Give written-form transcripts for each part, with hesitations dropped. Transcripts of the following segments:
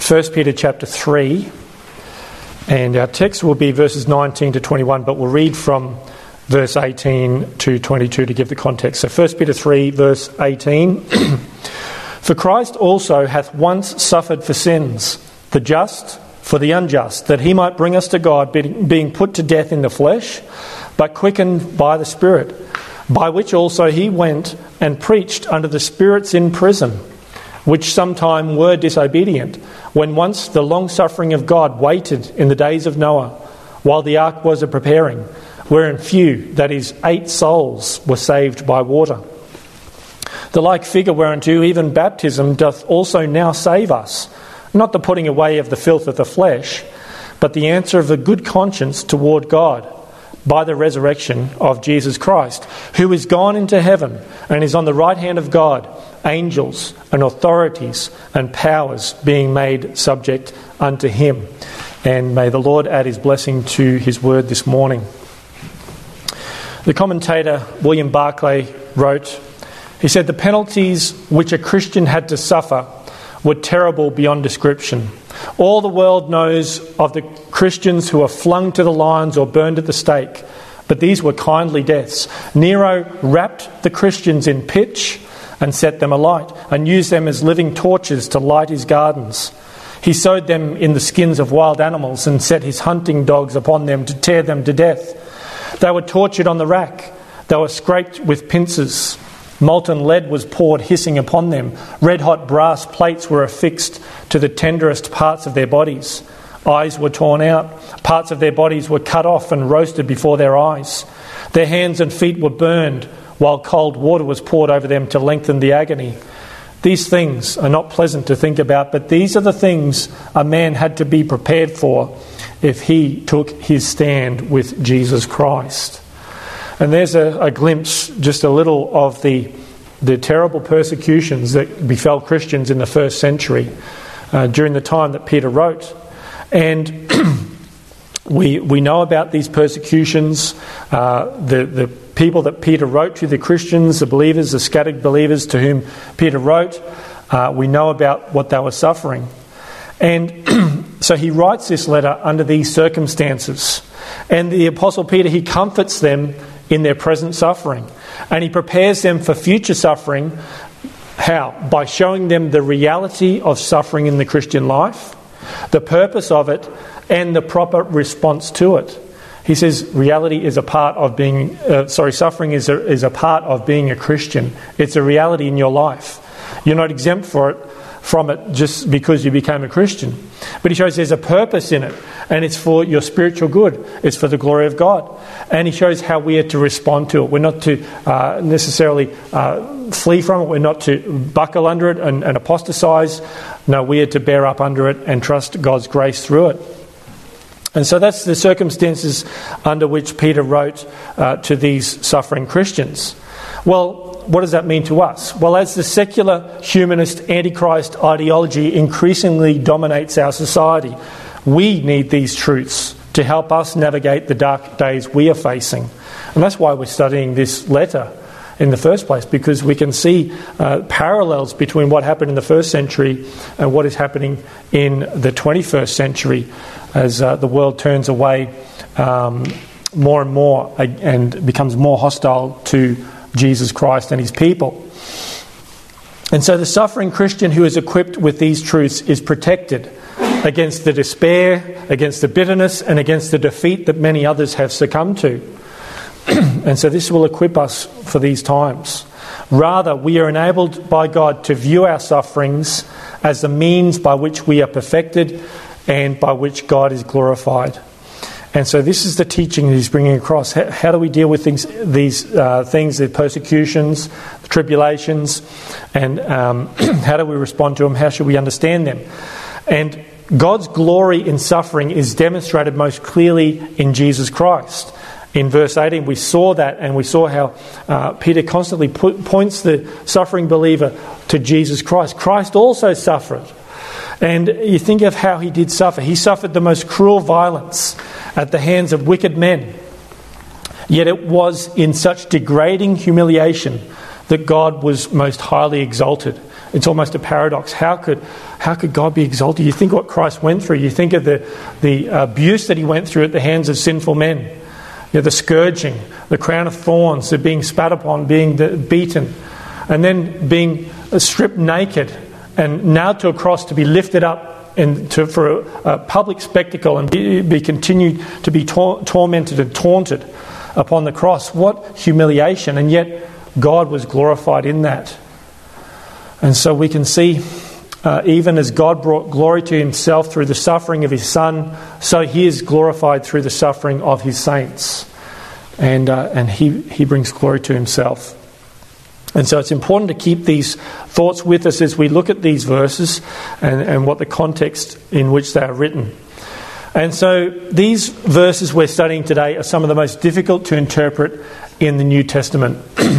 1 Peter chapter 3, and our text will be verses 19 to 21, but we'll read from verse 18 to 22 to give the context. So 1 Peter 3, verse 18. For Christ also hath once suffered for sins, the just for the unjust, that he might bring us to God, being put to death in the flesh, but quickened by the Spirit, by which also he went and preached unto the spirits in prison, which sometime were disobedient, when once the long-suffering of God waited in the days of Noah, while the ark was a-preparing, wherein few, that is, 8 souls, were saved by water. The like figure whereunto even baptism doth also now save us, not the putting away of the filth of the flesh, but the answer of a good conscience toward God, by the resurrection of Jesus Christ, who is gone into heaven and is on the right hand of God, angels and authorities and powers being made subject unto him. And may the Lord add his blessing to his word this morning. The commentator William Barclay wrote, he said, the penalties which a Christian had to suffer were terrible beyond description. All the world knows of the Christians who are flung to the lions or burned at the stake, but these were kindly deaths. Nero wrapped the Christians in pitch and set them alight, and used them as living torches to light his gardens. He sewed them in the skins of wild animals and set his hunting dogs upon them to tear them to death. They were tortured on the rack. They were scraped with pincers. Molten lead was poured hissing upon them. Red-hot brass plates were affixed to the tenderest parts of their bodies. Eyes were torn out. Parts of their bodies were cut off and roasted before their eyes. Their hands and feet were burned, while cold water was poured over them to lengthen the agony. These things are not pleasant to think about, but these are the things a man had to be prepared for if he took his stand with Jesus Christ. And there's a glimpse, just a little, of the terrible persecutions that befell Christians in the first century during the time that Peter wrote. And we know about these persecutions. The people that Peter wrote to, the Christians, the believers, the scattered believers to whom Peter wrote, we know about what they were suffering. And so he writes this letter under these circumstances. And the Apostle Peter, he comforts them in their present suffering. And he prepares them for future suffering. How? By showing them the reality of suffering in the Christian life, the purpose of it, and the proper response to it. He says reality is a part of being, suffering is a part of being a Christian. It's a reality in your life. You're not exempt from it just because you became a Christian. But he shows there's a purpose in it, and it's for your spiritual good. It's for the glory of God. And he shows how we are to respond to it. We're not to necessarily flee from it. We're not to buckle under it and apostatize. No, we are to bear up under it and trust God's grace through it. And so that's the circumstances under which Peter wrote to these suffering Christians. Well, what does that mean to us? Well, as the secular, humanist, antichrist ideology increasingly dominates our society, we need these truths to help us navigate the dark days we are facing. And that's why we're studying this letter in the first place, because we can see parallels between what happened in the first century and what is happening in the 21st century as the world turns away more and more and becomes more hostile to Jesus Christ and his people. And so the suffering Christian who is equipped with these truths is protected against the despair, against the bitterness, and against the defeat that many others have succumbed to. And so this will equip us for these times. Rather, we are enabled by God to view our sufferings as the means by which we are perfected and by which God is glorified. And so this is the teaching that he's bringing across. How do we deal with these things, the persecutions, the tribulations, and how do we respond to them? How should we understand them? And God's glory in suffering is demonstrated most clearly in Jesus Christ. In verse 18, we saw that, and we saw how Peter constantly points the suffering believer to Jesus Christ. Christ also suffered. And you think of how he did suffer. He suffered the most cruel violence at the hands of wicked men. Yet it was in such degrading humiliation that God was most highly exalted. it's almost a paradox. How could God be exalted? You think what Christ went through. You think of the abuse that he went through at the hands of sinful men. You know, the scourging, the crown of thorns, the being spat upon, being beaten, and then being stripped naked and nailed to a cross to be lifted up for a public spectacle and be continued to be tormented and taunted upon the cross. What humiliation! And yet God was glorified in that. And so we can see, even as God brought glory to himself through the suffering of his Son, so he is glorified through the suffering of his saints. And he brings glory to himself. And so it's important to keep these thoughts with us as we look at these verses and what the context in which they are written. And so these verses we're studying today are some of the most difficult to interpret in the New Testament.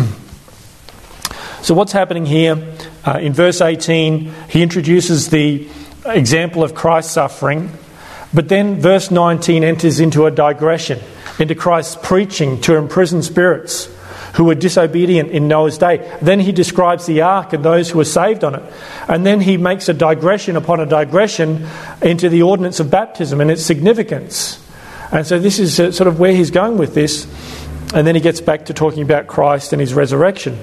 So what's happening here? In verse 18, he introduces the example of Christ's suffering, but then verse 19 enters into a digression, into Christ's preaching to imprisoned spirits who were disobedient in Noah's day. Then he describes the ark and those who were saved on it. And then he makes a digression upon a digression into the ordinance of baptism and its significance. And so this is sort of where he's going with this. And then he gets back to talking about Christ and his resurrection.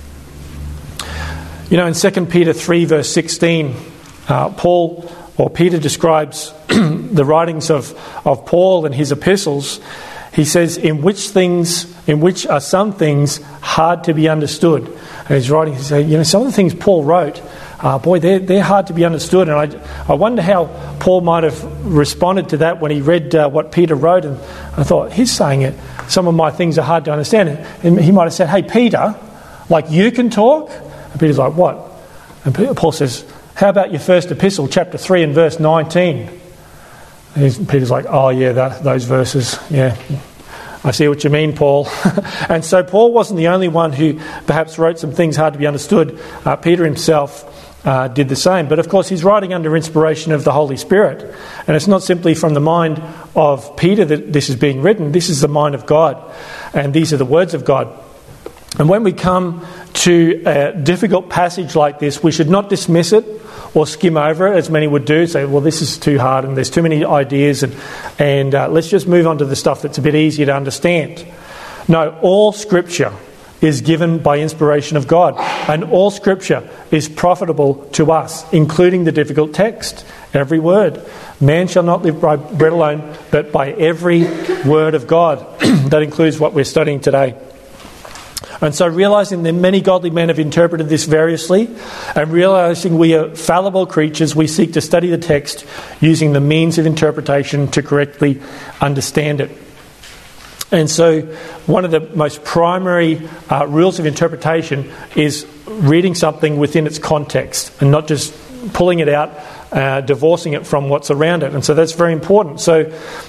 You know, in 2 Peter 3 verse 16, Peter describes the writings of Paul and his epistles. He says, in which are some things hard to be understood. And he's writing, he says, you know, some of the things Paul wrote, they're hard to be understood. And I wonder how Paul might have responded to that when he read what Peter wrote. And I thought, he's saying it. Some of my things are hard to understand. And he might have said, hey, Peter, like you can talk? And Peter's like, what? And Paul says, how about your first epistle, chapter 3 and verse 19? Peter's like, oh yeah, those verses, yeah. I see what you mean, Paul. And so Paul wasn't the only one who perhaps wrote some things hard to be understood. Peter himself did the same. But of course he's writing under inspiration of the Holy Spirit. And it's not simply from the mind of Peter that this is being written. This is the mind of God. And these are the words of God. And when we come to a difficult passage like this, we should not dismiss it or skim over it, as many would do, say, well, this is too hard and there's too many ideas and let's just move on to the stuff that's a bit easier to understand. No, all Scripture is given by inspiration of God, and all Scripture is profitable to us, including the difficult text, every word. Man shall not live by bread alone, but by every word of God. That includes what we're studying today. And so realising that many godly men have interpreted this variously, and realising we are fallible creatures, we seek to study the text using the means of interpretation to correctly understand it. And so one of the most primary rules of interpretation is reading something within its context and not just pulling it out, divorcing it from what's around it. And so that's very important. So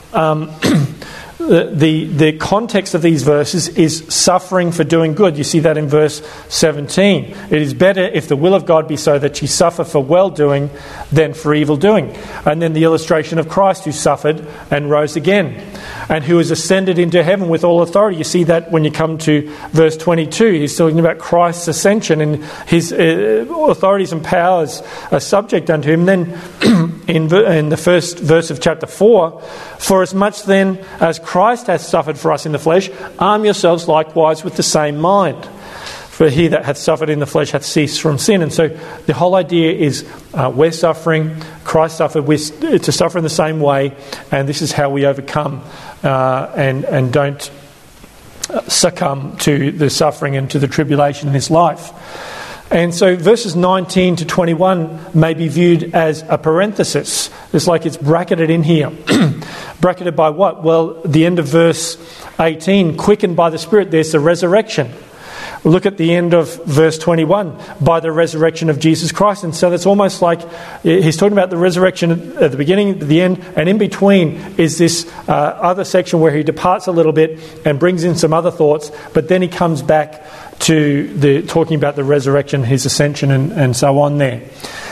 the context of these verses is suffering for doing good. You see that in verse 17. It is better if the will of God be so that ye suffer for well-doing than for evil-doing. And then the illustration of Christ, who suffered and rose again, and who has ascended into heaven with all authority. You see that when you come to verse 22. He's talking about Christ's ascension, and his authorities and powers are subject unto him. Then in the first verse of chapter 4, for as much then as Christ hath suffered for us in the flesh, arm yourselves likewise with the same mind. For he that hath suffered in the flesh hath ceased from sin. And so the whole idea is we're suffering, Christ suffered, we're to suffer in the same way, and this is how we overcome and don't succumb to the suffering and to the tribulation in this life. And so verses 19 to 21 may be viewed as a parenthesis. It's like it's bracketed in here. Bracketed by what? Well, the end of verse 18, quickened by the Spirit, there's the resurrection. Look at the end of verse 21, by the resurrection of Jesus Christ. And so that's almost like he's talking about the resurrection at the beginning, at the end, and in between is this other section where he departs a little bit and brings in some other thoughts, but then he comes back to talking about the resurrection, his ascension, and so on there.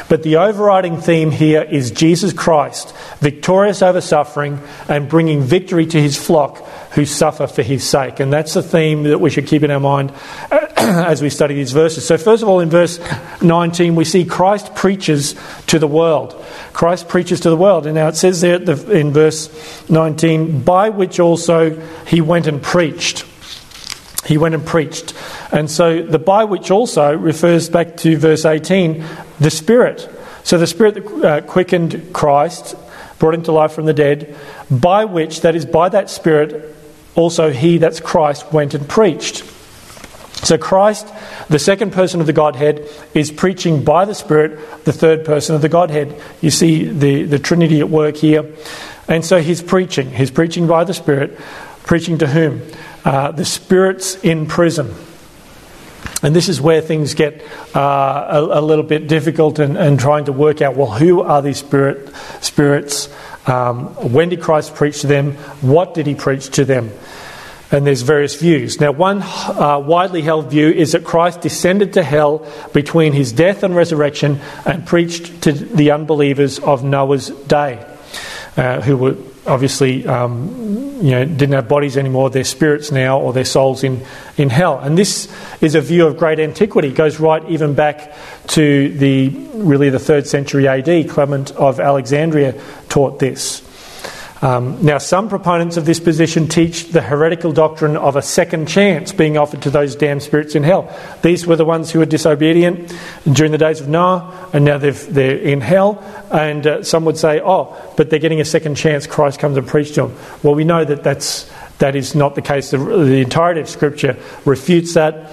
But the overriding theme here is Jesus Christ, victorious over suffering and bringing victory to his flock who suffer for his sake. And that's the theme that we should keep in our mind as we study these verses. So first of all, in verse 19, we see Christ preaches to the world. Christ preaches to the world. And now it says there in verse 19, by which also he went and preached. He went and preached. And so the by which also refers back to verse 18, the Spirit. So the Spirit that quickened Christ, brought him to life from the dead, by which, that is by that Spirit, also he, that's Christ, went and preached. So Christ, the second person of the Godhead, is preaching by the Spirit, the third person of the Godhead. You see the Trinity at work here. And so he's preaching by the Spirit. Preaching to whom? The spirits in prison. And this is where things get a little bit difficult and trying to work out, well, who are these spirits? When did Christ preach to them? What did he preach to them? And there's various views. Now, one widely held view is that Christ descended to hell between his death and resurrection and preached to the unbelievers of Noah's day, who were obviously didn't have bodies anymore, their spirits now, or their souls in hell. And this is a view of great antiquity. It goes right even back to the 3rd century AD. Clement of Alexandria taught this. Now, some proponents of this position teach the heretical doctrine of a second chance being offered to those damned spirits in hell. These were the ones who were disobedient during the days of Noah, and now they're in hell. And some would say, but they're getting a second chance. Christ comes and preaches to them. Well, we know that is not the case. The entirety of Scripture refutes that.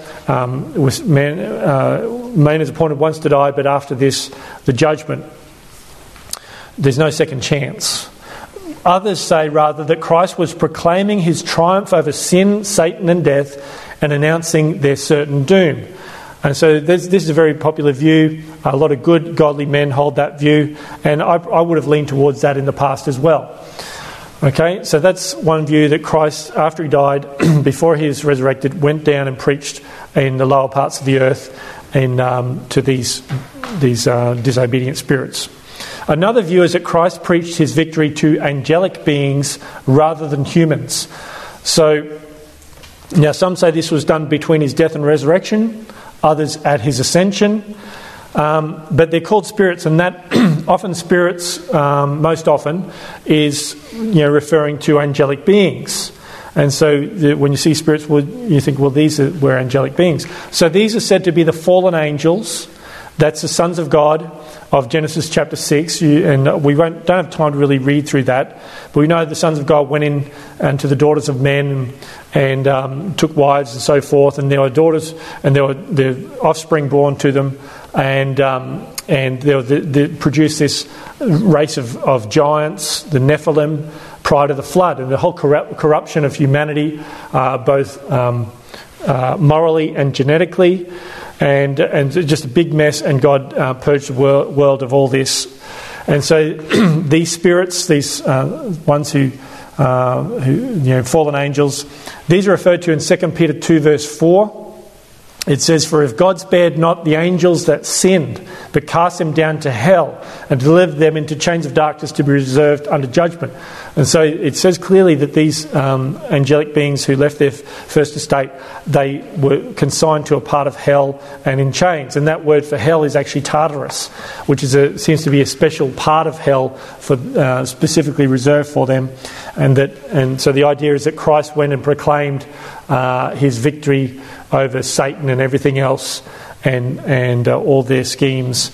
Man is appointed once to die, but after this, the judgment. There's no second chance. Others say, rather, that Christ was proclaiming his triumph over sin, Satan and death, and announcing their certain doom. And so this is a very popular view. A lot of good, godly men hold that view, and I would have leaned towards that in the past as well. Okay, so that's one view, that Christ, after he died, before he was resurrected, went down and preached in the lower parts of the earth to these disobedient spirits. Another view is that Christ preached his victory to angelic beings rather than humans. So, now some say this was done between his death and resurrection, others at his ascension, but they're called spirits, and that often spirits, most often, is referring to angelic beings. And so when you see spirits, you think, well, these were angelic beings. So these are said to be the fallen angels. That's the sons of God of Genesis chapter 6, and we don't have time to really read through that, but we know the sons of God went in to the daughters of men and took wives and so forth, and there were daughters and there were the offspring born to them, and they produced this race of giants, the Nephilim, prior to the flood, and the whole corruption of humanity, both morally and genetically. And just a big mess, and God purged the world of all this. And so these spirits, these ones who fallen angels, these are referred to in 2 Peter 2 verse 4. It says, "For if God spared not the angels that sinned, but cast them down to hell, and delivered them into chains of darkness to be reserved under judgment." And so it says clearly that these angelic beings who left their first estate, they were consigned to a part of hell and in chains. And that word for hell is actually Tartarus, which seems to be a special part of hell for specifically reserved for them. And so the idea is that Christ went and proclaimed his victory over Satan and everything else, and all their schemes,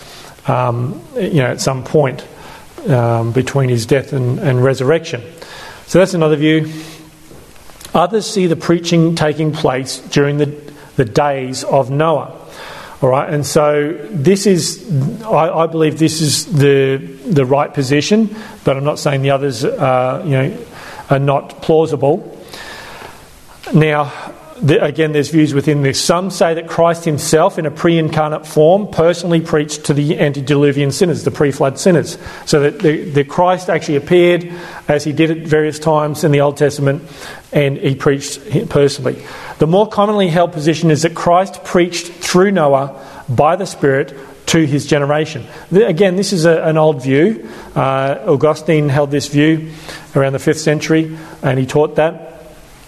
at some point between his death and resurrection. So that's another view. Others see the preaching taking place during the days of Noah. All right, and so this is, I believe, this is the right position, but I'm not saying the others, are not plausible. Now, again, there's views within this. Some say that Christ himself, in a pre-incarnate form, personally preached to the antediluvian sinners, the pre-flood sinners. So that the Christ actually appeared, as he did at various times in the Old Testament, and he preached personally. The more commonly held position is that Christ preached through Noah by the Spirit to his generation. Again, this is an old view. Augustine held this view around the 5th century, and he taught that.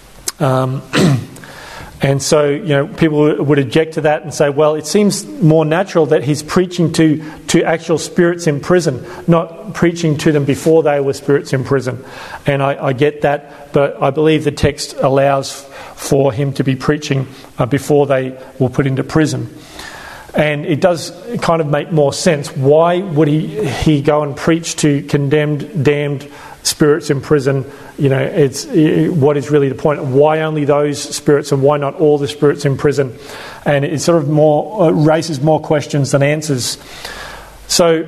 And so, people would object to that and say, well, it seems more natural that he's preaching to actual spirits in prison, not preaching to them before they were spirits in prison. And I get that, but I believe the text allows for him to be preaching before they were put into prison. And it does kind of make more sense. Why would he go and preach to condemned, damned spirits in prison? What is really the point? Why only those spirits, and why not all the spirits in prison? And it sort of raises more questions than answers. So,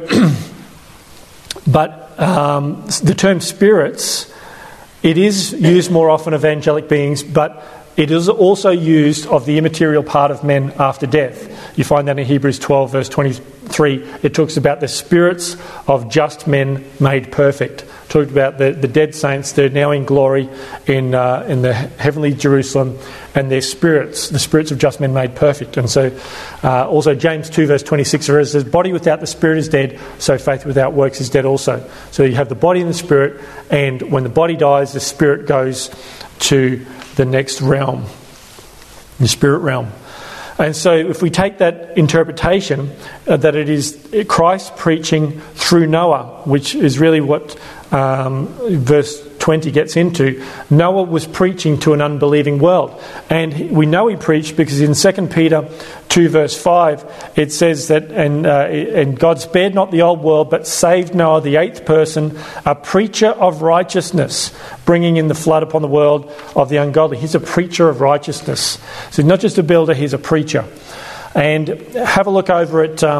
but the term spirits, it is used more often of angelic beings, but it is also used of the immaterial part of men after death. You find that in Hebrews 12, verse 23. It talks about the spirits of just men made perfect. Talked about the dead saints. They're now in glory in the heavenly Jerusalem, and their spirits, the spirits of just men made perfect. And so also James 2, verse 26 says, body without the spirit is dead, so faith without works is dead also. So you have the body and the spirit, and when the body dies, the spirit goes to the next realm, the spirit realm. And so if we take that interpretation that it is Christ preaching through Noah, which is really what verse 20 gets into, Noah was preaching to an unbelieving world. And we know he preached because in 2 Peter 2 verse 5 it says that, and God spared not the old world but saved Noah, the 8th person, a preacher of righteousness, bringing in the flood upon the world of the ungodly. He's a preacher of righteousness. So he's not just a builder, he's a preacher. And have a look over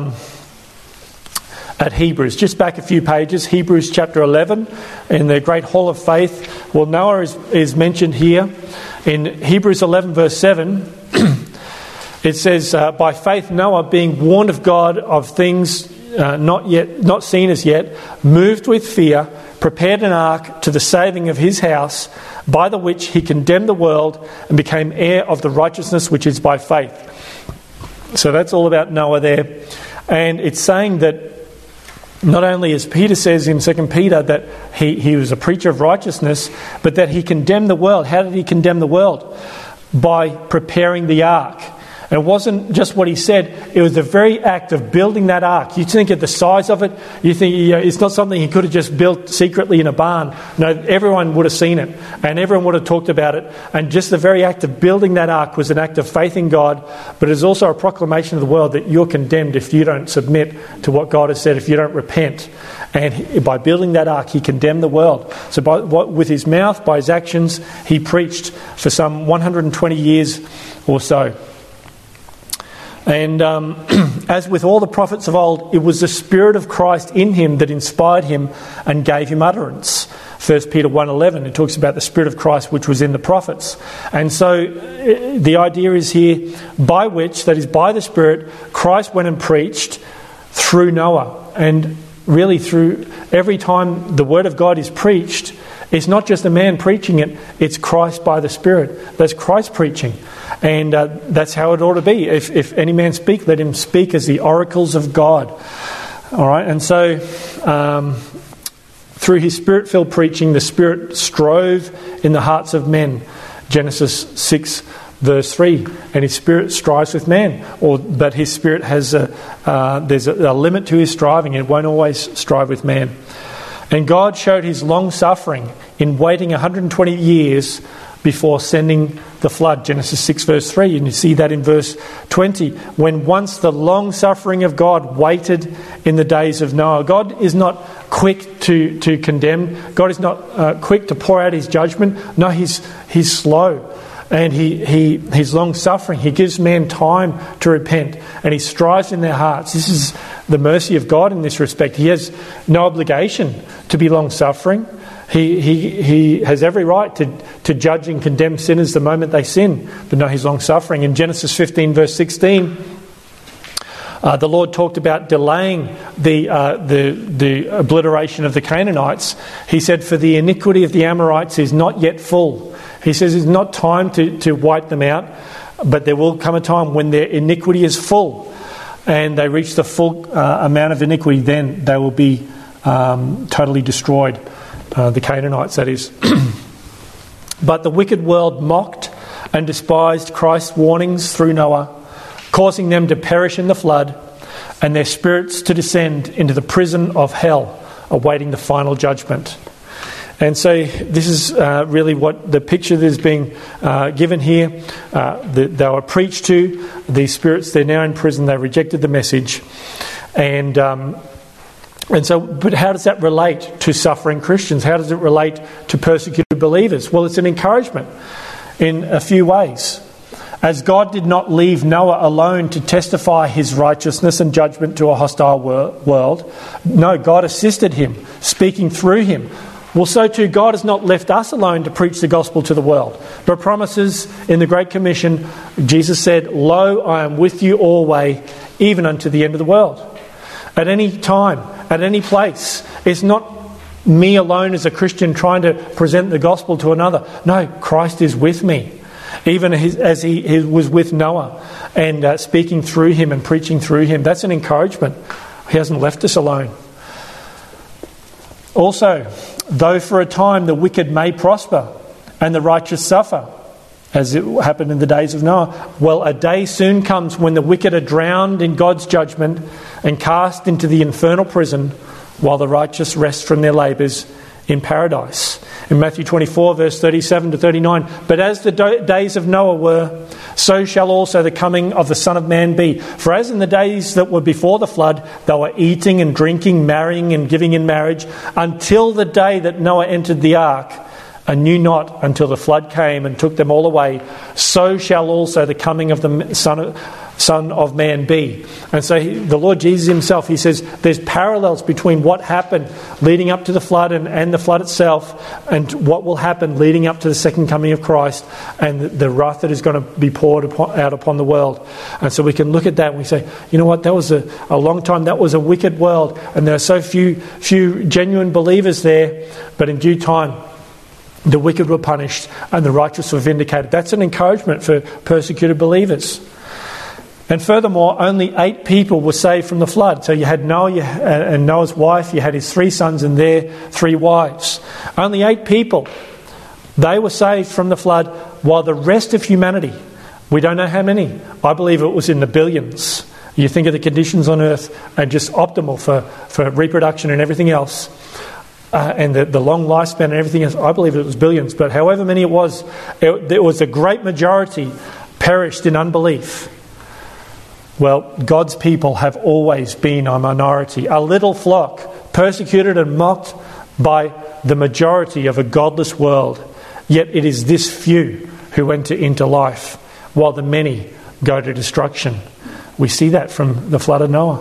at Hebrews, just back a few pages, Hebrews chapter 11, in the great hall of faith. Well, Noah is mentioned here. In Hebrews 11 verse 7, it says, by faith Noah, being warned of God of things not seen as yet, moved with fear, prepared an ark to the saving of his house, by the which he condemned the world and became heir of the righteousness which is by faith. So that's all about Noah there. And it's saying that not only, as Peter says in 2 Peter, that he was a preacher of righteousness, but that he condemned the world. How did he condemn the world? By preparing the ark. And it wasn't just what he said, it was the very act of building that ark. You think of the size of it, you think it's not something he could have just built secretly in a barn. No, everyone would have seen it, and everyone would have talked about it. And just the very act of building that ark was an act of faith in God, but it's also a proclamation of the world that you're condemned if you don't submit to what God has said, if you don't repent. And by building that ark, he condemned the world. So with his mouth, by his actions, he preached for some 120 years or so. And as with all the prophets of old, it was the Spirit of Christ in him that inspired him and gave him utterance. 1 Peter 1:11, it talks about the Spirit of Christ which was in the prophets. And so the idea is here, by which, that is by the Spirit, Christ went and preached through Noah. And really through every time the Word of God is preached, it's not just a man preaching it, it's Christ by the Spirit. That's Christ preaching. And that's how it ought to be. If any man speak, let him speak as the oracles of God. All right, and so through his Spirit-filled preaching, the Spirit strove in the hearts of men. Genesis 6 verse 3, and his Spirit strives with man, but his Spirit has there's a limit to his striving. It won't always strive with man. And God showed his long suffering in waiting 120 years before sending the flood. Genesis 6 verse 3, and you see that in verse 20, when once the long suffering of God waited in the days of Noah. God is not quick to condemn. God is not quick to pour out his judgment. No, he's slow. And he's long-suffering. He gives man time to repent, and he strives in their hearts. This is the mercy of God in this respect. He has no obligation to be long-suffering. He has every right to judge and condemn sinners the moment they sin, but no, he's long-suffering. In Genesis 15 verse 16, the Lord talked about delaying the obliteration of the Canaanites. He said, for the iniquity of the Amorites is not yet full. He says it's not time to wipe them out, but there will come a time when their iniquity is full. and they reach the full amount of iniquity, then they will be totally destroyed. The Canaanites, that is. But the wicked world mocked and despised Christ's warnings through Noah, causing them to perish in the flood and their spirits to descend into the prison of hell, awaiting the final judgment. And so this is really what the picture that is being given here. They were preached to, these spirits, they're now in prison, they rejected the message. And so, but how does that relate to suffering Christians? How does it relate to persecuted believers? Well, it's an encouragement in a few ways. As God did not leave Noah alone to testify his righteousness and judgment to a hostile world, no, God assisted him, speaking through him. Well, so too, God has not left us alone to preach the gospel to the world, but promises in the Great Commission, Jesus said, "Lo, I am with you always, even unto the end of the world." At any time, at any place. It's not me alone as a Christian trying to present the gospel to another. No, Christ is with me. Even as he was with Noah and speaking through him and preaching through him. That's an encouragement. He hasn't left us alone. Also, though for a time the wicked may prosper and the righteous suffer, as it happened in the days of Noah, well, a day soon comes when the wicked are drowned in God's judgment and cast into the infernal prison, while the righteous rest from their labours in paradise. In Matthew 24, verse 37 to 39, "But as the days of Noah were, so shall also the coming of the Son of Man be. For as in the days that were before the flood, they were eating and drinking, marrying and giving in marriage, until the day that Noah entered the ark, and knew not until the flood came and took them all away, so shall also the coming of the Son of Man be." And so the Lord Jesus himself, he says there's parallels between what happened leading up to the flood and the flood itself, and what will happen leading up to the second coming of Christ and the wrath that is going to be poured out upon the world. And so we can look at that and we say, you know what, that was a long time, that was a wicked world, and there are so few genuine believers there, but in due time the wicked were punished and the righteous were vindicated. That's an encouragement for persecuted believers. And furthermore, only 8 people were saved from the flood. So you had Noah and Noah's wife, you had his 3 sons and their 3 wives. Only 8 people. They were saved from the flood, while the rest of humanity, we don't know how many. I believe it was in the billions. You think of the conditions on earth and just optimal for reproduction and everything else. And the long lifespan and everything else, I believe it was billions. But however many it was a great majority perished in unbelief. Well, God's people have always been a minority, a little flock, persecuted and mocked by the majority of a godless world. Yet it is this few who enter into life, while the many go to destruction. We see that from the flood of Noah.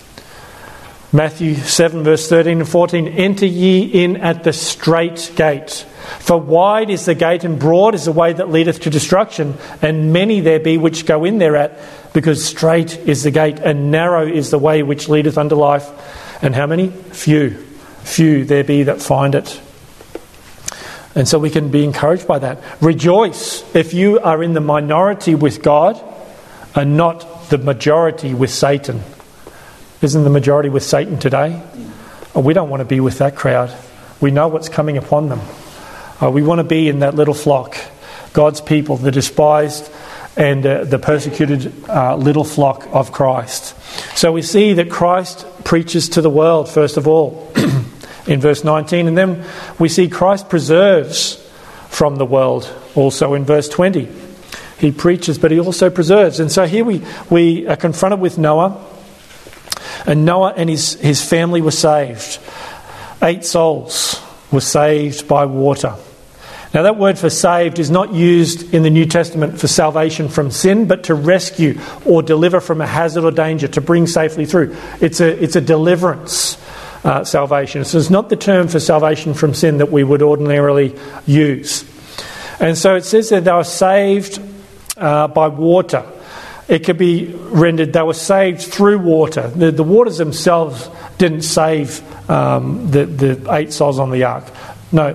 Matthew 7 verse 13 and 14, "Enter ye in at the strait gate. For wide is the gate and broad is the way that leadeth to destruction, and many there be which go in thereat, because strait is the gate and narrow is the way which leadeth unto life. And how many? Few there be that find it." And so we can be encouraged by that. Rejoice if you are in the minority with God and not the majority with Satan. Isn't the majority with Satan today? Oh, we don't want to be with that crowd. We know what's coming upon them. We want to be in that little flock, God's people, the despised and the persecuted little flock of Christ. So we see that Christ preaches to the world, first of all, in verse 19. And then we see Christ preserves from the world also in verse 20. He preaches, but he also preserves. And so here we are confronted with Noah. And Noah and his family were saved. 8 souls were saved by water. Now that word for saved is not used in the New Testament for salvation from sin, but to rescue or deliver from a hazard or danger, to bring safely through. It's a deliverance salvation. So it's not the term for salvation from sin that we would ordinarily use. And so it says that they were saved by water. It could be rendered they were saved through water. The waters themselves didn't save the 8 souls on the ark. No,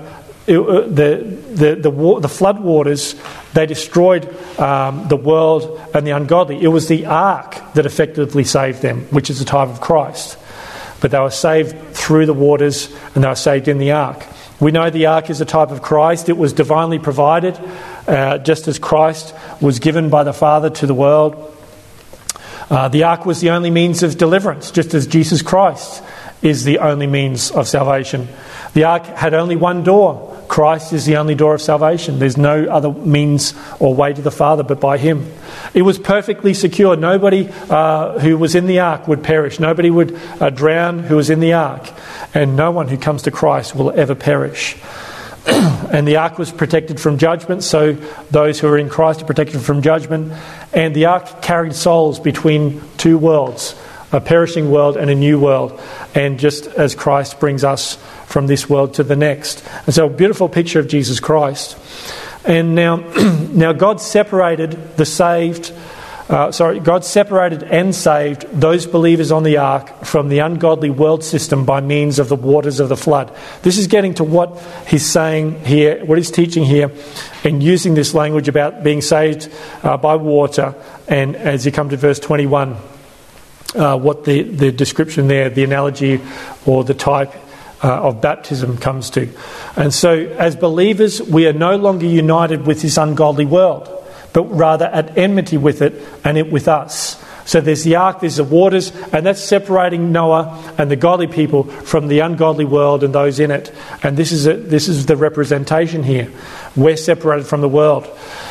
the flood waters, they destroyed the world and the ungodly. It was the ark that effectively saved them, which is the type of Christ. But they were saved through the waters, and they were saved in the ark. We know the ark is a type of Christ. It was divinely provided, just as Christ was given by the Father to the world. The ark was the only means of deliverance, just as Jesus Christ is the only means of salvation. The ark had only one door. Christ is the only door of salvation. There's no other means or way to the Father but by him. It was perfectly secure. Nobody who was in the ark would perish. Nobody would drown who was in the ark. And no one who comes to Christ will ever perish. And the ark was protected from judgment, so those who are in Christ are protected from judgment. And the ark carried souls between two worlds, a perishing world and a new world. And just as Christ brings us from this world to the next. And so a beautiful picture of Jesus Christ. And now God separated the saved, God separated and saved those believers on the ark from the ungodly world system by means of the waters of the flood. This is getting to what he's saying here, what he's teaching here, and using this language about being saved by water. And as you come to verse 21, what the description there, the analogy or the type of baptism comes to. And so as believers, we are no longer united with this ungodly world, but rather at enmity with it and it with us. So there's the ark, there's the waters, and that's separating Noah and the godly people from the ungodly world and those in it. And this is the representation here. We're separated from the world.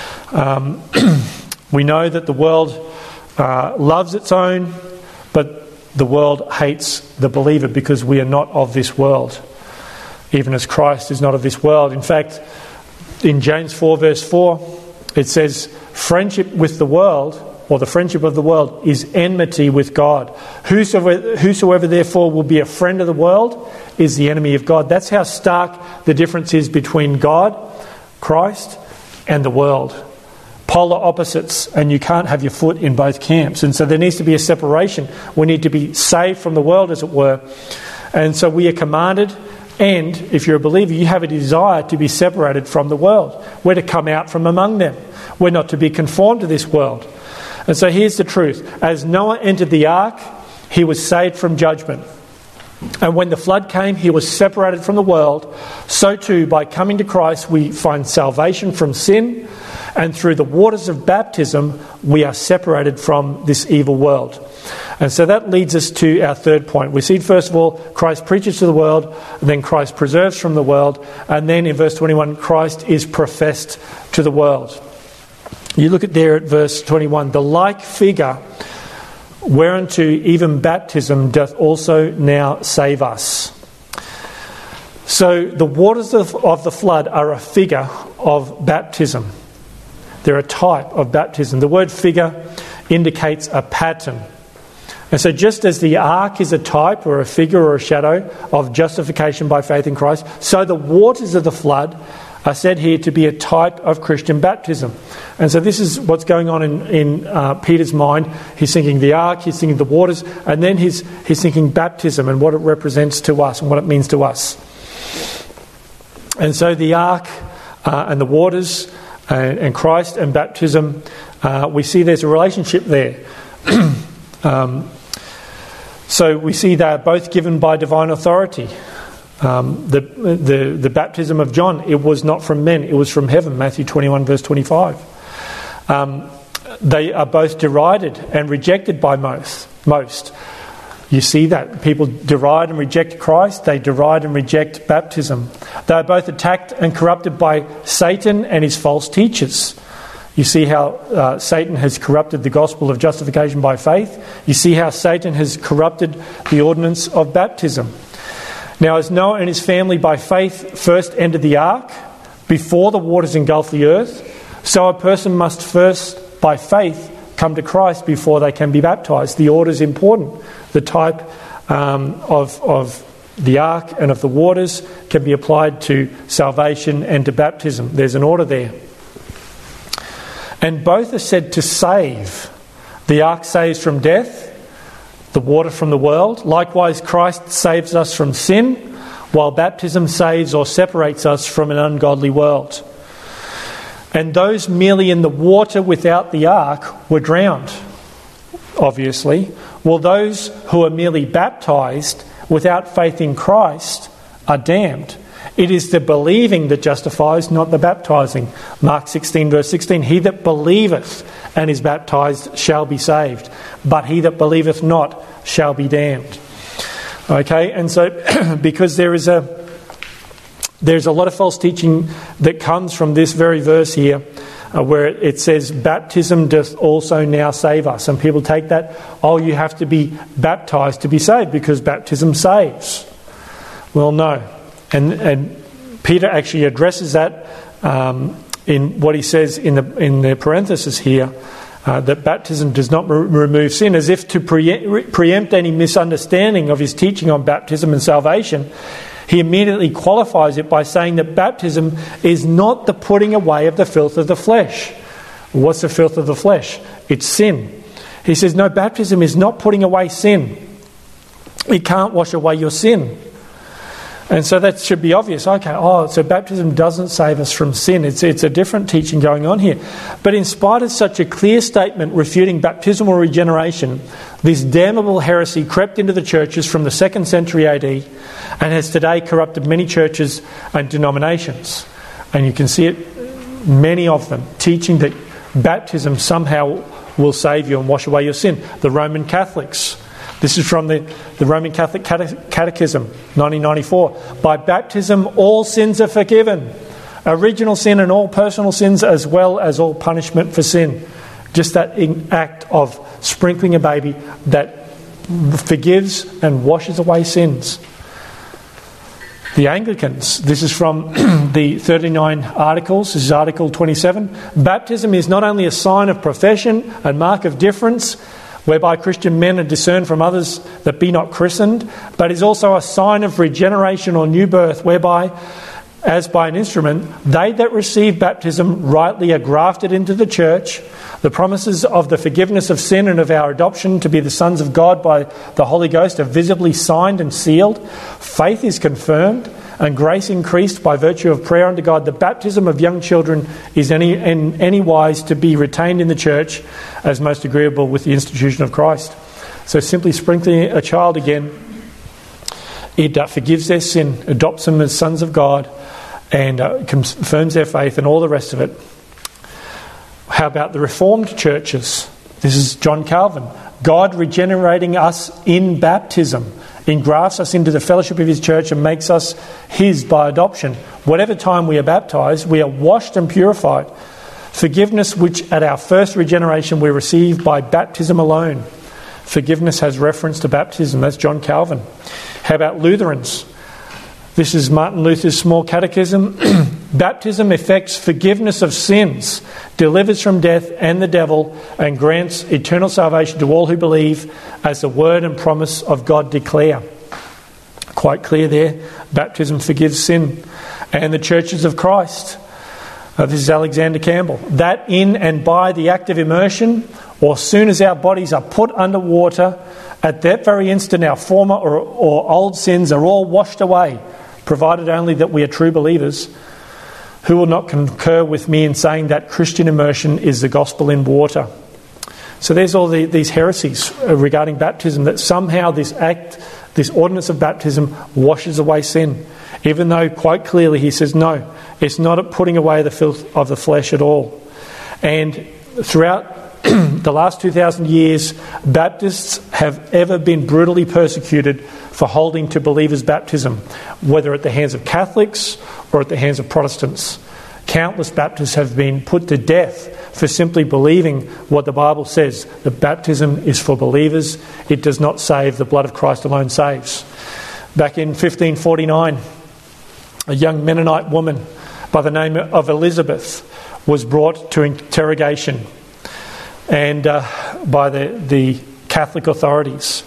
We know that the world loves its own, but the world hates the believer because we are not of this world, even as Christ is not of this world. In fact, in James 4 verse 4, it says, friendship with the world, or the friendship of the world, is enmity with God. Whosoever therefore will be a friend of the world is the enemy of God. That's how stark the difference is between God, Christ, and the world. Polar opposites, and you can't have your foot in both camps. And so there needs to be a separation. We need to be saved from the world, as it were. And so we are commanded, and if you're a believer, you have a desire to be separated from the world. We're to come out from among them. We're not to be conformed to this world. And so here's the truth. As Noah entered the ark, he was saved from judgment. And when the flood came, he was separated from the world. So too, by coming to Christ, we find salvation from sin. And through the waters of baptism, we are separated from this evil world. And so that leads us to our third point. We see, first of all, Christ preaches to the world, and then Christ preserves from the world, and then in verse 21, Christ is professed to the world. You look at there at verse 21, the like figure whereunto even baptism doth also now save us. So the waters of the flood are a figure of baptism. They're a type of baptism. The word figure indicates a pattern. And so just as the ark is a type or a figure or a shadow of justification by faith in Christ, so the waters of the flood are said here to be a type of Christian baptism. And so this is what's going on in Peter's mind. He's thinking the ark, he's thinking the waters, and then he's thinking baptism and what it represents to us and what it means to us. And so the ark and the waters and Christ and baptism, we see there's a relationship there. So we see they are both given by divine authority. The baptism of John, it was not from men, it was from heaven, Matthew 21 verse 25. They are both derided and rejected by most. You see that. People deride and reject Christ, they deride and reject baptism. They are both attacked and corrupted by Satan and his false teachers. You see how Satan has corrupted the gospel of justification by faith. You see how Satan has corrupted the ordinance of baptism. Now, as Noah and his family by faith first entered the ark, before the waters engulfed the earth, so a person must first, by faith, come to Christ before they can be baptised. The order is important. The type of the ark and of the waters can be applied to salvation and to baptism. There's an order there. And both are said to save. The ark saves from death, the water from the world. Likewise, Christ saves us from sin, while baptism saves or separates us from an ungodly world. And those merely in the water without the ark were drowned, obviously, while those who are merely baptized without faith in Christ are damned. It is the believing that justifies, not the baptizing. Mark 16 verse 16, he that believeth and is baptized shall be saved, but he that believeth not shall be damned. Okay, and so because there's a lot of false teaching that comes from this very verse here, where it says baptism doth also now save us, and people take that, oh, you have to be baptized to be saved because baptism saves. Well, no. And Peter actually addresses that in what he says in the parenthesis here, that baptism does not remove sin, as if to preempt any misunderstanding of his teaching on baptism and salvation. He immediately qualifies it by saying that baptism is not the putting away of the filth of the flesh. What's the filth of the flesh? It's sin. He says, no, baptism is not putting away sin. It can't wash away your sin. And so that should be obvious. Okay, so baptism doesn't save us from sin. It's a different teaching going on here. But in spite of such a clear statement refuting baptismal regeneration, this damnable heresy crept into the churches from the 2nd century AD and has today corrupted many churches and denominations. And you can see it, many of them, teaching that baptism somehow will save you and wash away your sin. The Roman Catholics. This is from the Roman Catholic Catechism, 1994. By baptism, all sins are forgiven. Original sin and all personal sins, as well as all punishment for sin. Just that act of sprinkling a baby that forgives and washes away sins. The Anglicans, this is from the 39 Articles, this is Article 27. Baptism is not only a sign of profession and mark of difference, whereby Christian men are discerned from others that be not christened, but is also a sign of regeneration or new birth, whereby, as by an instrument, they that receive baptism rightly are grafted into the church. The promises of the forgiveness of sin and of our adoption to be the sons of God by the Holy Ghost are visibly signed and sealed. Faith is confirmed and grace increased by virtue of prayer unto God. The baptism of young children is in any wise to be retained in the church as most agreeable with the institution of Christ. So simply sprinkling a child again, it forgives their sin, adopts them as sons of God, and confirms their faith and all the rest of it. How about the Reformed churches? This is John Calvin. God regenerating us in baptism, engrafts us into the fellowship of his church and makes us his by adoption. Whatever time we are baptized, we are washed and purified. Forgiveness which at our first regeneration we received by baptism alone. Forgiveness has reference to baptism. That's John Calvin. How about Lutherans? This is Martin Luther's Small Catechism. Baptism effects forgiveness of sins, delivers from death and the devil, and grants eternal salvation to all who believe, as the word and promise of God declare. Quite clear there. Baptism forgives sin. And the churches of Christ. This is Alexander Campbell. That in and by the act of immersion, or soon as our bodies are put under water, at that very instant our former or old sins are all washed away, provided only that we are true believers. Who will not concur with me in saying that Christian immersion is the gospel in water? So there's all these heresies regarding baptism, that somehow this ordinance of baptism washes away sin. Even though quite clearly he says, no, it's not putting away the filth of the flesh at all. And throughout the last 2,000 years, Baptists have ever been brutally persecuted for holding to believers' baptism, whether at the hands of Catholics or at the hands of Protestants. Countless Baptists have been put to death for simply believing what the Bible says, that baptism is for believers. It does not save. The blood of Christ alone saves. Back in 1549, a young Mennonite woman by the name of Elizabeth was brought to interrogation and by the Catholic authorities.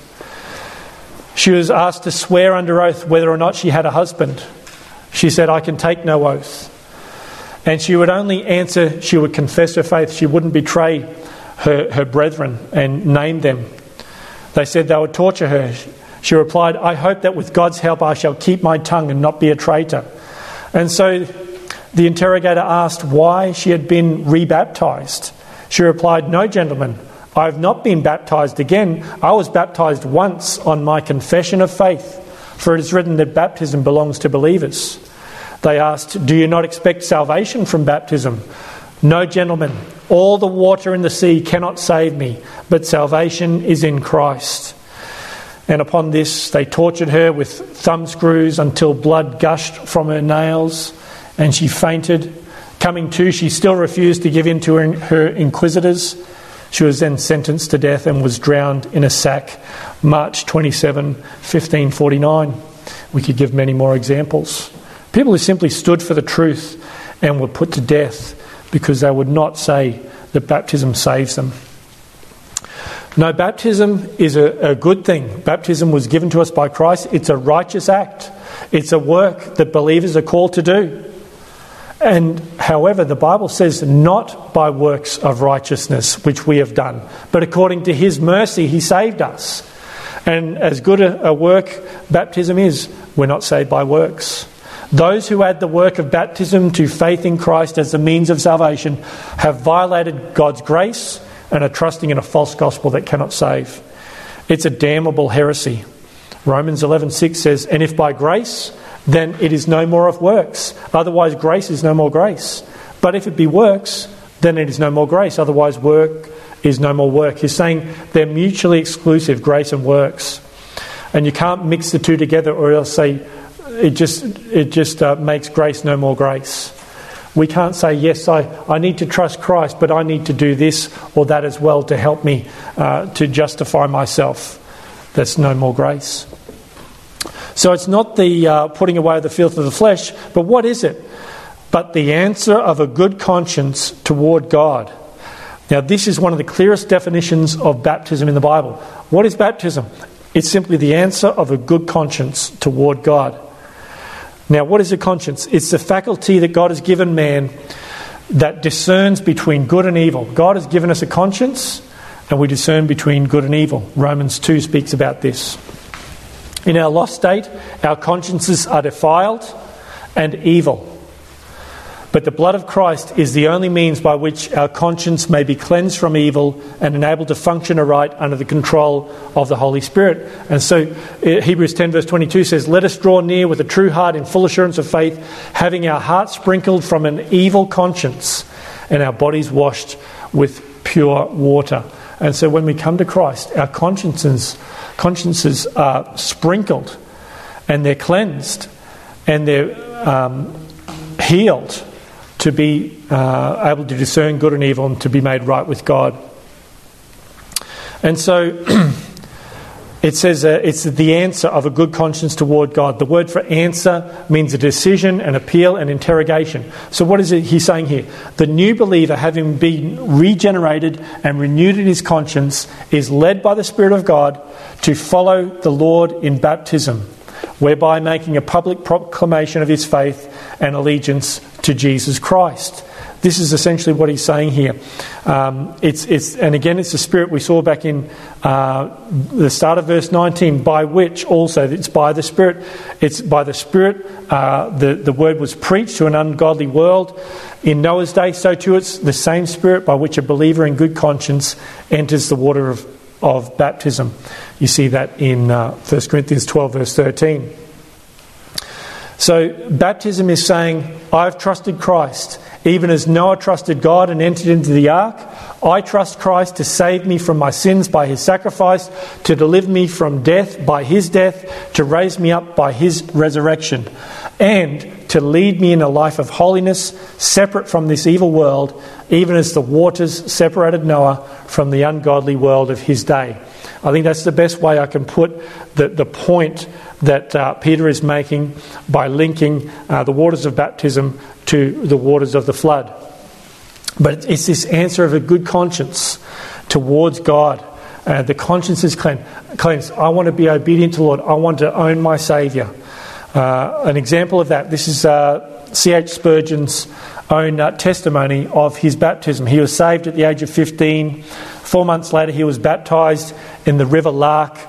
She was asked to swear under oath whether or not she had a husband. She said, I can take no oath. And she would only answer, she would confess her faith. She wouldn't betray her brethren and name them. They said they would torture her. She replied, "I hope that with God's help I shall keep my tongue and not be a traitor." And so the interrogator asked why she had been rebaptized. She replied, "No, gentlemen, I have not been baptized again. I was baptized once on my confession of faith, for it is written that baptism belongs to believers." They asked, "Do you not expect salvation from baptism?" "No, gentlemen, all the water in the sea cannot save me, but salvation is in Christ." And upon this, they tortured her with thumb screws until blood gushed from her nails, and she fainted. Coming to, she still refused to give in to her inquisitors. She was then sentenced to death and was drowned in a sack, March 27, 1549. We could give many more examples. People who simply stood for the truth and were put to death because they would not say that baptism saves them. No, baptism is a good thing. Baptism was given to us by Christ. It's a righteous act. It's a work that believers are called to do. And however, the Bible says not by works of righteousness which we have done, but according to his mercy he saved us. And as good a work baptism is, we're not saved by works. Those who add the work of baptism to faith in Christ as the means of salvation have violated God's grace and are trusting in a false gospel that cannot save. It's a damnable heresy. Romans 11:6 says, "And if by grace, then it is no more of works. Otherwise grace is no more grace. But if it be works, then it is no more grace. Otherwise work is no more work." He's saying they're mutually exclusive, grace and works. And you can't mix the two together, or else say it just makes grace no more grace. We can't say, yes, I need to trust Christ, but I need to do this or that as well to help me to justify myself. That's no more grace. So it's not the putting away the filth of the flesh, but what is it? But the answer of a good conscience toward God. Now, this is one of the clearest definitions of baptism in the Bible. What is baptism? It's simply the answer of a good conscience toward God. Now, what is a conscience? It's the faculty that God has given man that discerns between good and evil. God has given us a conscience, and we discern between good and evil. Romans 2 speaks about this. In our lost state, our consciences are defiled and evil. But the blood of Christ is the only means by which our conscience may be cleansed from evil and enabled to function aright under the control of the Holy Spirit. And so Hebrews 10 verse 22 says, "Let us draw near with a true heart in full assurance of faith, having our hearts sprinkled from an evil conscience and our bodies washed with pure water." And so when we come to Christ, our consciences are sprinkled and they're cleansed and they're healed to be able to discern good and evil and to be made right with God. And so it says it's the answer of a good conscience toward God. The word for answer means a decision, an appeal, an interrogation. So what is it he's saying here? The new believer, having been regenerated and renewed in his conscience, is led by the Spirit of God to follow the Lord in baptism, whereby making a public proclamation of his faith and allegiance to Jesus Christ. This is essentially what he's saying here. And again, it's the Spirit we saw back in the start of verse 19, by which also, it's by the Spirit. It's by the Spirit the word was preached to an ungodly world. In Noah's day, so too it's the same Spirit by which a believer in good conscience enters the water of baptism. You see that in 1 Corinthians 12 verse 13. So baptism is saying, I've trusted Christ. Even as Noah trusted God and entered into the ark, I trust Christ to save me from my sins by his sacrifice, to deliver me from death by his death, to raise me up by his resurrection, and to lead me in a life of holiness, separate from this evil world, even as the waters separated Noah from the ungodly world of his day. I think that's the best way I can put the point that Peter is making by linking the waters of baptism to the waters of the flood. But it's this answer of a good conscience towards God. The conscience is cleansed. I want to be obedient to the Lord. I want to own my Saviour. An example of that, this is C.H. Spurgeon's own testimony of his baptism. He was saved at the age of 15. 4 months later, he was baptised in the River Lark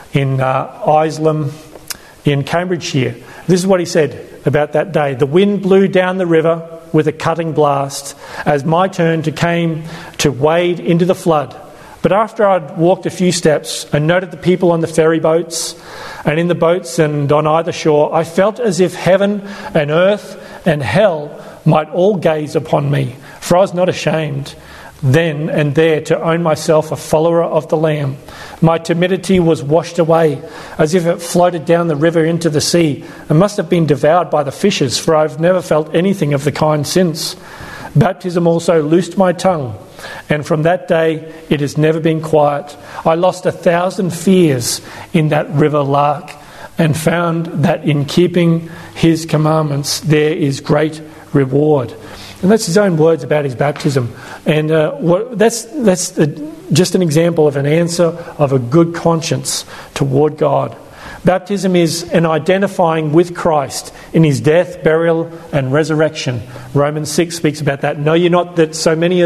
in Isleham in Cambridgeshire. This is what he said about that day. The wind blew down the river with a cutting blast as my turn came to wade into the flood. But after I'd walked a few steps and noted the people on the ferry boats and in the boats and on either shore, I felt as if heaven and earth and hell might all gaze upon me, for I was not ashamed then and there to own myself a follower of the Lamb. My timidity was washed away as if it floated down the river into the sea and must have been devoured by the fishes, for I've never felt anything of the kind since. Baptism also loosed my tongue, and from that day it has never been quiet. I lost 1,000 fears in that river lark and found that in keeping his commandments there is great reward. And that's his own words about his baptism. And that's just an example of an answer of a good conscience toward God. Baptism is an identifying with Christ in his death, burial and resurrection. Romans 6 speaks about that. Know ye not that so many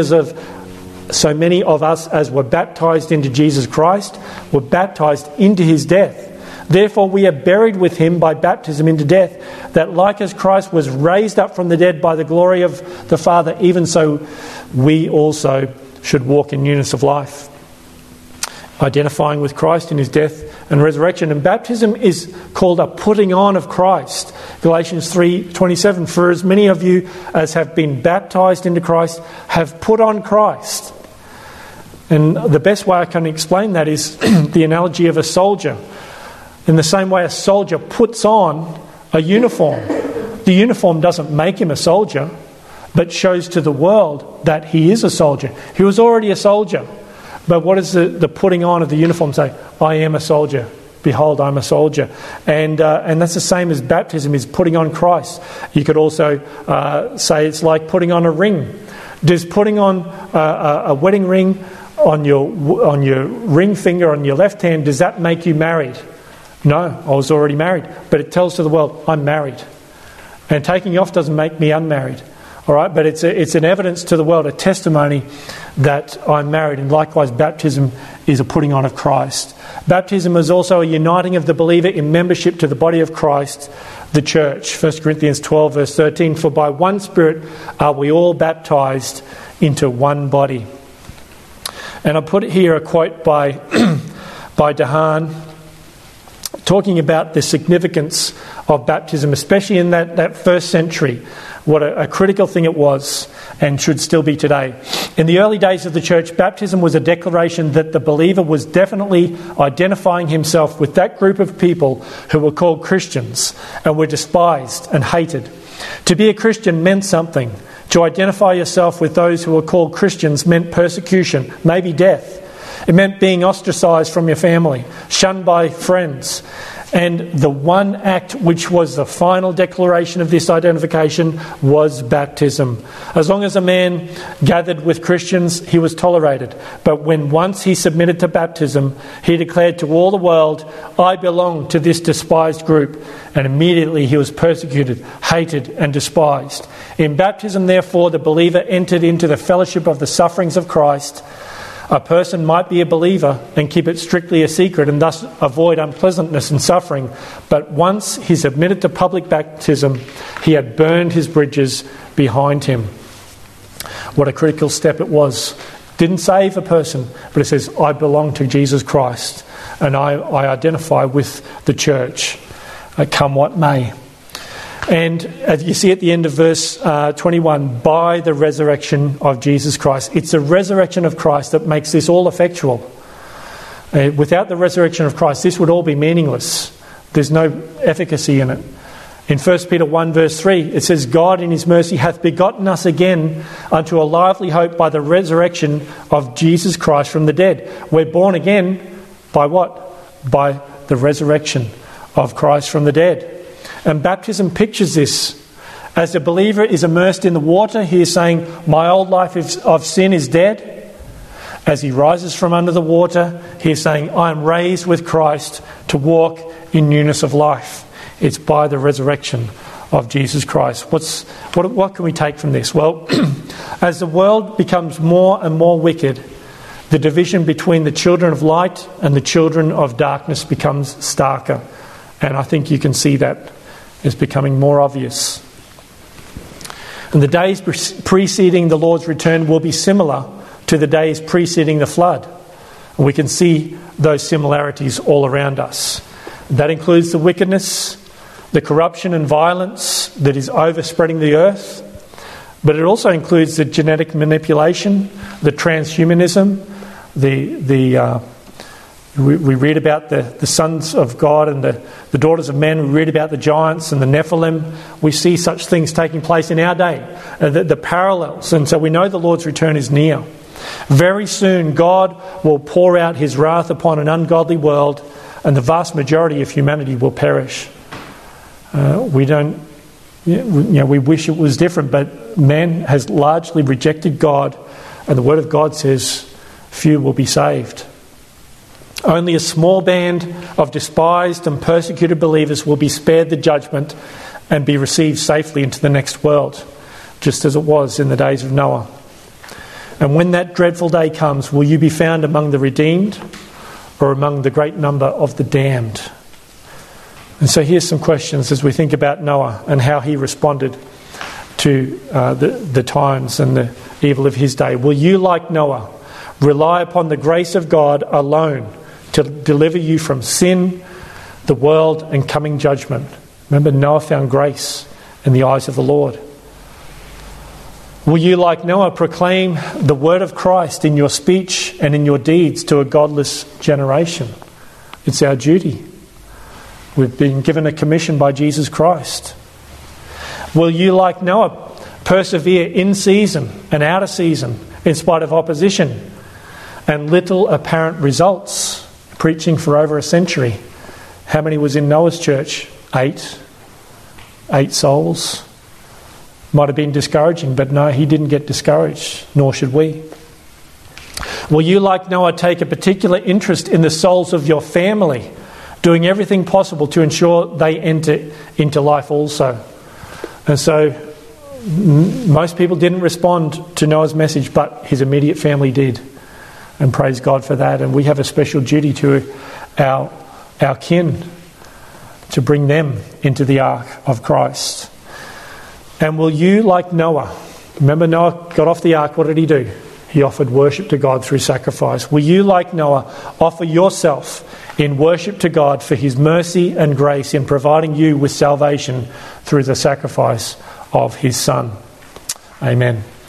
of us as were baptized into Jesus Christ were baptized into his death. Therefore we are buried with him by baptism into death, that like as Christ was raised up from the dead by the glory of the Father, even so we also should walk in newness of life. Identifying with Christ in his death and resurrection. And baptism is called a putting on of Christ. Galatians 3:27, for as many of you as have been baptized into Christ have put on Christ. And the best way I can explain that is the analogy of a soldier. In the same way a soldier puts on a uniform. The uniform doesn't make him a soldier, but shows to the world that he is a soldier. He was already a soldier. But what does the putting on of the uniform say? I am a soldier. Behold, I'm a soldier. And that's the same as baptism is putting on Christ. You could also say it's like putting on a ring. Does putting on a wedding ring on your ring finger on your left hand, does that make you married? No, I was already married. But it tells to the world, I'm married. And taking off doesn't make me unmarried. All right, but it's an evidence to the world, a testimony that I'm married. And likewise, baptism is a putting on of Christ. Baptism is also a uniting of the believer in membership to the body of Christ, the church. 1 Corinthians 12, verse 13, for by one Spirit are we all baptized into one body. And I put here a quote by Dehaan, talking about the significance of baptism, especially in that first century, what a critical thing it was and should still be today. In the early days of the church, baptism was a declaration that the believer was definitely identifying himself with that group of people who were called Christians and were despised and hated. To be a Christian meant something. To identify yourself with those who were called Christians meant persecution, maybe death. It meant being ostracised from your family, shunned by friends. And the one act which was the final declaration of this identification was baptism. As long as a man gathered with Christians, he was tolerated. But when once he submitted to baptism, he declared to all the world, I belong to this despised group. And immediately he was persecuted, hated and despised. In baptism, therefore, the believer entered into the fellowship of the sufferings of Christ. A person might be a believer and keep it strictly a secret and thus avoid unpleasantness and suffering. But once he submitted to public baptism, he had burned his bridges behind him. What a critical step it was. Didn't save a person, but it says, I belong to Jesus Christ and I identify with the church, come what may. And as you see at the end of verse 21, by the resurrection of Jesus Christ. It's the resurrection of Christ that makes this all effectual. Without the resurrection of Christ, this would all be meaningless. There's no efficacy in it. In 1 Peter 1 verse 3, it says, God in his mercy hath begotten us again unto a lively hope by the resurrection of Jesus Christ from the dead. We're born again by what? By the resurrection of Christ from the dead. And baptism pictures this. As the believer is immersed in the water, he is saying, my old life of sin is dead. As he rises from under the water, he is saying, I am raised with Christ to walk in newness of life. It's by the resurrection of Jesus Christ. What can we take from this? Well, as the world becomes more and more wicked, the division between the children of light and the children of darkness becomes starker. And I think you can see that is becoming more obvious. And the days preceding the Lord's return will be similar to the days preceding the flood. And we can see those similarities all around us. That includes the wickedness, the corruption and violence that is overspreading the earth. But it also includes the genetic manipulation, the transhumanism, we read about the sons of God and the daughters of men. We read about the giants and the Nephilim. We see such things taking place in our day, the parallels. And so we know the Lord's return is near. Very soon God will pour out his wrath upon an ungodly world, and the vast majority of humanity will perish. We wish it was different, but man has largely rejected God, and the Word of God says few will be saved. Only a small band of despised and persecuted believers will be spared the judgment and be received safely into the next world, just as it was in the days of Noah. And when that dreadful day comes, will you be found among the redeemed or among the great number of the damned? And so here's some questions as we think about Noah and how he responded to the times and the evil of his day. Will you, like Noah, rely upon the grace of God alone to deliver you from sin, the world, and coming judgment? Remember, Noah found grace in the eyes of the Lord. Will you, like Noah, proclaim the word of Christ in your speech and in your deeds to a godless generation? It's our duty. We've been given a commission by Jesus Christ. Will you, like Noah, persevere in season and out of season in spite of opposition and little apparent results? Preaching for over a century. How many was in Noah's church? 8 souls. Might have been discouraging, but no, he didn't get discouraged, nor should we. Will you, like Noah, take a particular interest in the souls of your family, doing everything possible to ensure they enter into life also? And so most people didn't respond to Noah's message, but his immediate family did. And praise God for that. And we have a special duty to our kin to bring them into the ark of Christ. And will you, like Noah, remember Noah got off the ark, what did he do? He offered worship to God through sacrifice. Will you, like Noah, offer yourself in worship to God for his mercy and grace in providing you with salvation through the sacrifice of his Son? Amen.